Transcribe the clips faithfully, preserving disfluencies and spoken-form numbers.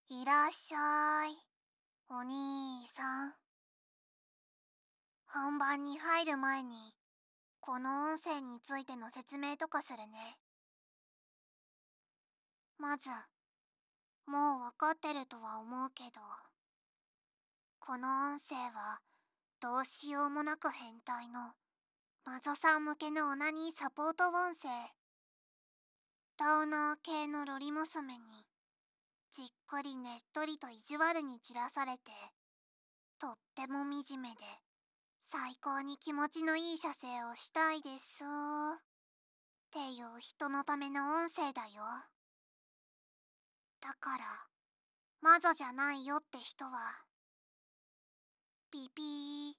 いらっしゃい、お兄さん。本番に入る前に、この音声についての説明とかするね。まず、もうわかってるとは思うけど、この音声は、どうしようもなく変態の、マゾさん向けのオナニーサポート音声。ダウナー系のロリ娘に、じっくりねっとりと意地悪に散らされて、とっても惨めで、最高に気持ちのいい射精をしたいですっていう人のための音声だよ。だから、マゾじゃないよって人は、ピピー、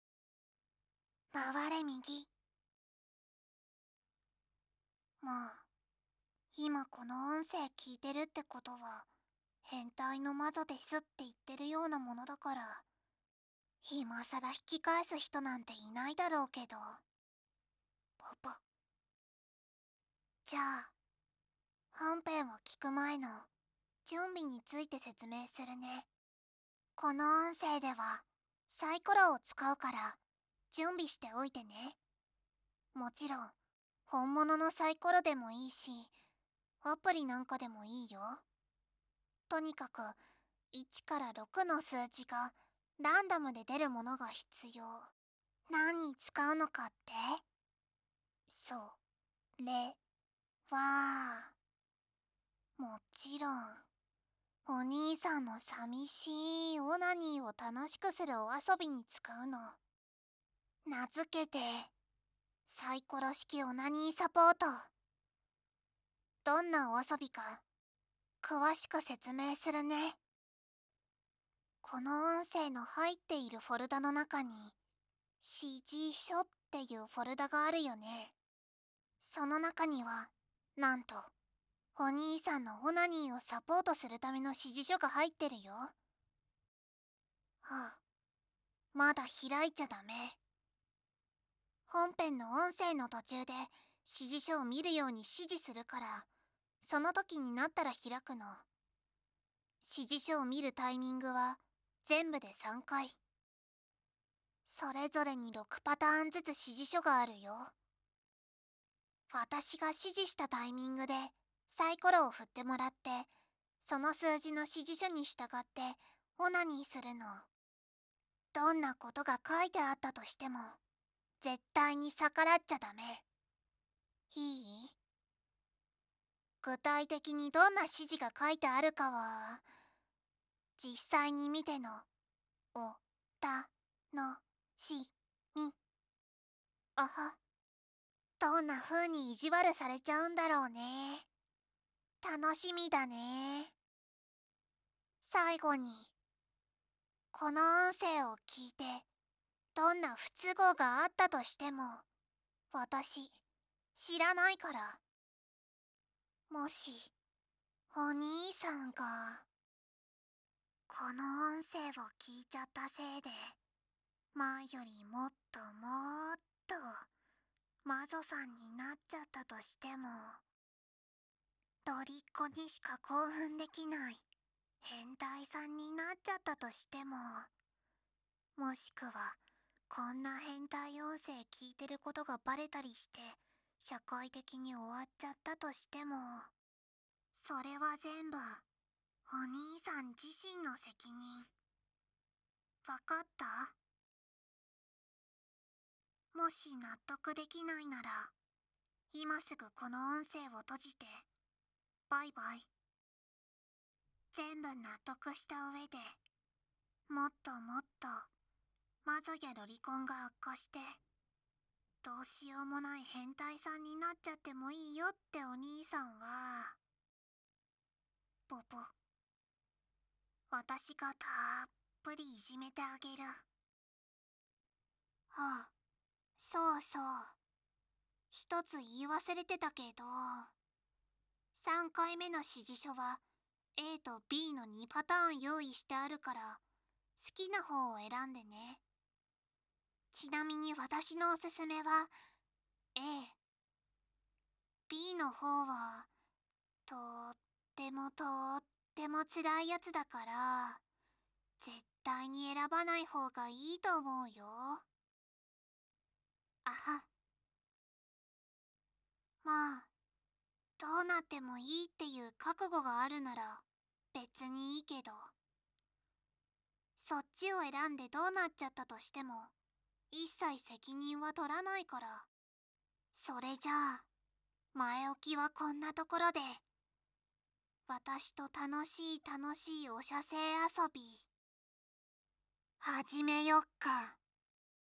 回れ右。もう、今この音声聞いてるってことは、変態のマゾですって言ってるようなものだから、今さら引き返す人なんていないだろうけど。ポポ。じゃあ、本編を聞く前の準備について説明するね。この音声ではサイコロを使うから準備しておいてね。もちろん本物のサイコロでもいいし、アプリなんかでもいいよ。とにかくいちからろくの数字がランダムで出るものが必要。何に使うのかって？それはもちろんお兄さんの寂しいオナニーを楽しくするお遊びに使うの。名付けてサイコロ式オナニーサポート。どんなお遊びか詳しく説明するね。この音声の入っているフォルダの中に指示書っていうフォルダがあるよね。その中にはなんとお兄さんのオナニーをサポートするための指示書が入ってるよ。はあ、まだ開いちゃダメ。本編の音声の途中で指示書を見るように指示するから、その時になったら開くの。指示書を見るタイミングは全部でさんかい。それぞれにろくパターンずつ指示書があるよ。私が指示したタイミングでサイコロを振ってもらって、その数字の指示書に従ってオナニーするの。どんなことが書いてあったとしても絶対に逆らっちゃダメ。いい？具体的にどんな指示が書いてあるかは、実際に見ての、お、た、の、し、み。あは。どんな風に意地悪されちゃうんだろうね。楽しみだね。最後に、この音声を聞いて、どんな不都合があったとしても、私、知らないから。もし、お兄さんが、この音声を聞いちゃったせいで、前よりもっともっとマゾさんになっちゃったとしても、ドリっ子にしか興奮できない変態さんになっちゃったとしても、もしくはこんな変態音声聞いてることがバレたりして社会的に終わっちゃったとしても、それは全部お兄さん自身の責任。わかった？もし納得できないなら、今すぐこの音声を閉じて、バイバイ。全部納得した上で、もっともっと、マゾやロリコンが悪化して、どうしようもない変態さんになっちゃってもいいよってお兄さんは、ポポ、私がたっぷりいじめてあげる。はあ、そうそう。一つ言い忘れてたけど、さんかいめの指示書は A と ビー のにパターン用意してあるから、好きな方を選んでね。ちなみに私のおすすめは A。ビー の方は、とってもとっても辛いやつだから絶対に選ばない方がいいと思うよ。あは。まあどうなってもいいっていう覚悟があるなら別にいいけど、そっちを選んでどうなっちゃったとしても一切責任は取らないから。それじゃあ前置きはこんなところで、私と楽しい楽しいおしゃせい遊び始めよっか。